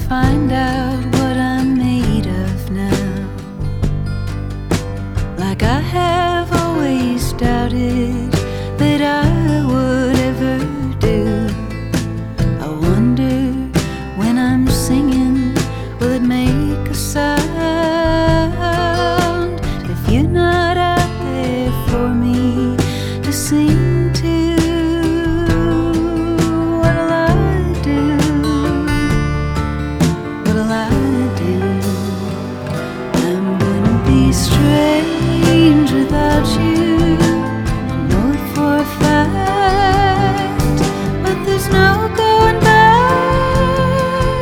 find out what I'm made of now. Like I have always doubted that I would ever do. I wonder when I'm singing, will it make a sound? If you're not out there for me to sing to, what'll I do? What'll I do? I'm gonna be strange without you. I know it for a fact, but there's no going back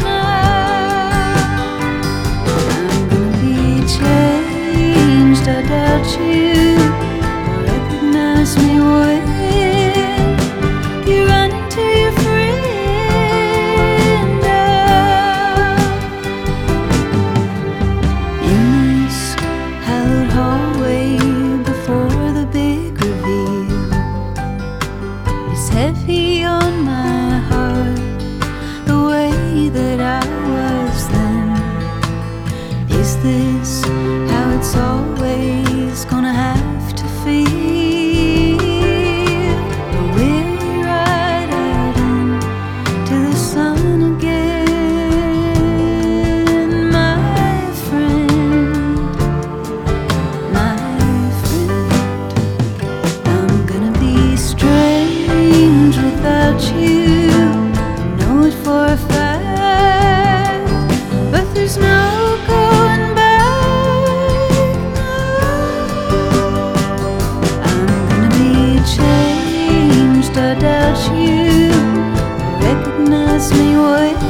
now. I'm gonna be changed, I doubt you recognize me when you run into your friend in this hallowed hallway before the big reveal. It's heavy on my heart, the way that I was then. Is this how it's always gonna have to feel? Or will we ride out into the sun again, my friend, my friend? I'm gonna be strange without you. I know it for a fact, but there's no going back now. I'm gonna be changed, I doubt you recognize me when